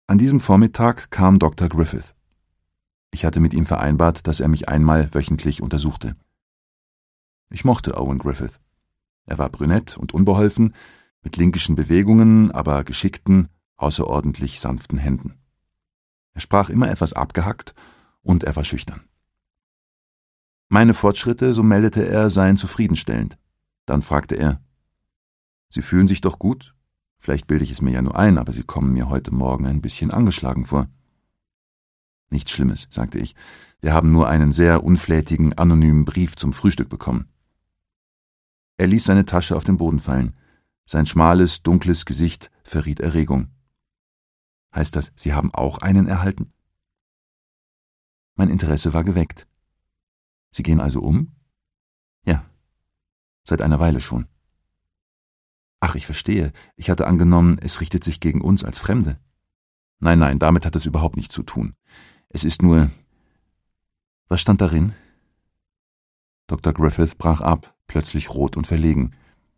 An diesem Vormittag kam Dr. Griffith. Ich hatte mit ihm vereinbart, dass er mich einmal wöchentlich untersuchte. Ich mochte Owen Griffith. Er war brünett und unbeholfen, mit linkischen Bewegungen, aber geschickten, außerordentlich sanften Händen. Er sprach immer etwas abgehackt und er war schüchtern. Meine Fortschritte, so meldete er, seien zufriedenstellend. Dann fragte er: »Sie fühlen sich doch gut? Vielleicht bilde ich es mir ja nur ein, aber Sie kommen mir heute Morgen ein bisschen angeschlagen vor.« »Nichts Schlimmes«, sagte ich. »Wir haben nur einen sehr unflätigen, anonymen Brief zum Frühstück bekommen.« Er ließ seine Tasche auf den Boden fallen. Sein schmales, dunkles Gesicht verriet Erregung. »Heißt das, Sie haben auch einen erhalten?« Mein Interesse war geweckt. »Sie gehen also um?« »Ja, seit einer Weile schon.« »Ach, ich verstehe. Ich hatte angenommen, es richtet sich gegen uns als Fremde.« »Nein, damit hat es überhaupt nichts zu tun. Es ist nur...« »Was stand darin?« Dr. Griffith brach ab, plötzlich rot und verlegen.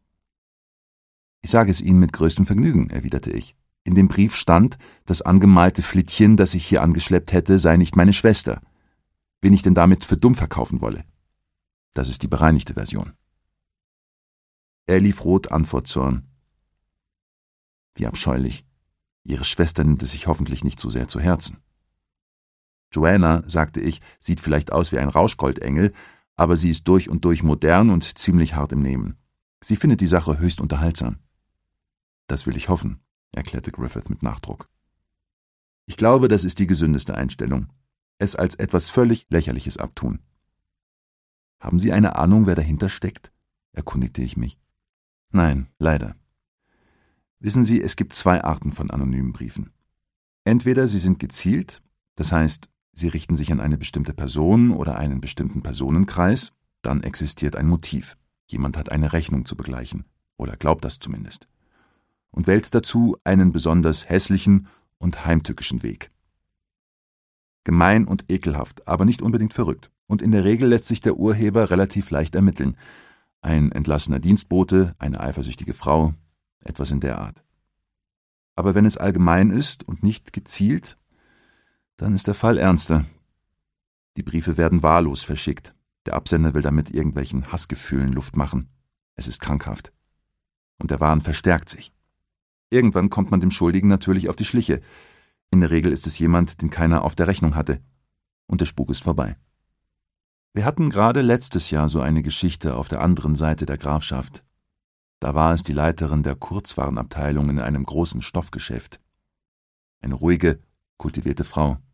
»Ich sage es Ihnen mit größtem Vergnügen«, erwiderte ich. »In dem Brief stand, das angemalte Flittchen, das ich hier angeschleppt hätte, sei nicht meine Schwester. Wen ich denn damit für dumm verkaufen wolle. Das ist die bereinigte Version.« Er lief rot an vor Zorn. »Wie abscheulich. Ihre Schwester nimmt es sich hoffentlich nicht zu sehr zu Herzen.« »Joanna«, sagte ich, »sieht vielleicht aus wie ein Rauschgoldengel, aber sie ist durch und durch modern und ziemlich hart im Nehmen. Sie findet die Sache höchst unterhaltsam.« »Das will ich hoffen«, erklärte Griffith mit Nachdruck. »Ich glaube, das ist die gesündeste Einstellung. Es als etwas völlig Lächerliches abtun.« »Haben Sie eine Ahnung, wer dahinter steckt?«, erkundigte ich mich. »Nein, leider. Wissen Sie, es gibt 2 Arten von anonymen Briefen. Entweder sie sind gezielt, das heißt, sie richten sich an eine bestimmte Person oder einen bestimmten Personenkreis, dann existiert ein Motiv. Jemand hat eine Rechnung zu begleichen, oder glaubt das zumindest, und wählt dazu einen besonders hässlichen und heimtückischen Weg. Gemein und ekelhaft, aber nicht unbedingt verrückt, und in der Regel lässt sich der Urheber relativ leicht ermitteln. Ein entlassener Dienstbote, eine eifersüchtige Frau, etwas in der Art. Aber wenn es allgemein ist und nicht gezielt, dann ist der Fall ernster. Die Briefe werden wahllos verschickt. Der Absender will damit irgendwelchen Hassgefühlen Luft machen. Es ist krankhaft. Und der Wahn verstärkt sich. Irgendwann kommt man dem Schuldigen natürlich auf die Schliche. In der Regel ist es jemand, den keiner auf der Rechnung hatte. Und der Spuk ist vorbei. Wir hatten gerade letztes Jahr so eine Geschichte auf der anderen Seite der Grafschaft. Da war es die Leiterin der Kurzwarenabteilung in einem großen Stoffgeschäft. Eine ruhige, kultivierte Frau.